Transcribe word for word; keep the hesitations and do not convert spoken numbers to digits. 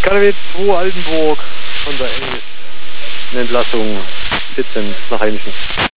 K W zwei Altenburg von der Engels. Eine Entlassung vierzehn nach Heimischen.